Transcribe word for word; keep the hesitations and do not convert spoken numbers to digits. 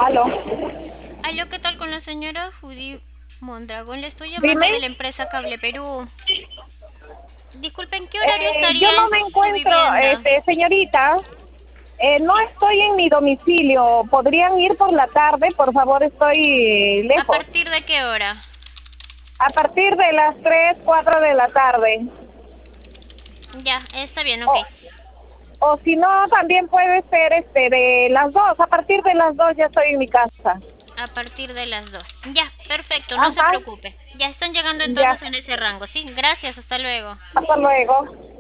Aló, Aló, ¿qué tal con la señora Judy Mondragón? Le estoy llamando dime. de la empresa Cable Perú. Disculpe, ¿en qué horario Eh, yo estaría no en me su encuentro, vivienda? este, señorita. Eh, no Sí, estoy en mi domicilio. ¿Podrían ir por la tarde? Por favor, estoy ¿a lejos. partir de qué hora? A partir de las tres, cuatro de la tarde. Ya, está bien, ok. O, o si no, también puede ser este de las dos. A partir de las dos ya estoy en mi casa. A partir de las dos. Ya, perfecto, no se Ajá, preocupe. Ya están llegando ya. entonces en ese rango, ¿sí? Gracias, hasta luego. Hasta luego.